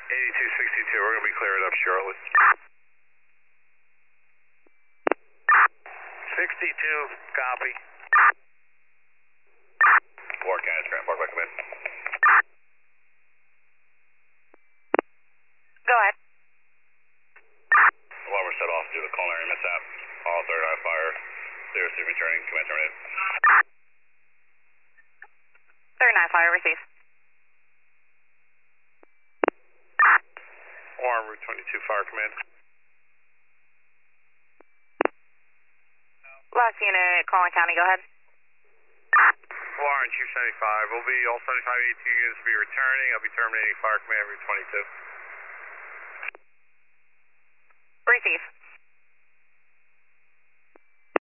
8262, we're going to be cleared up shortly. 62, copy. Warren County, Grand Park, recommend. Go ahead. Alarm was set off due to the culinary mishap. All third eye fire. Zero to returning. Command terminated. Third eye fire, receive. Warren, Route 22, fire command. Last unit, Collin County, go ahead. Warren, Chief 75. Will be all 75 AT units will be returning. I'll be terminating fire command Route 22. Receive.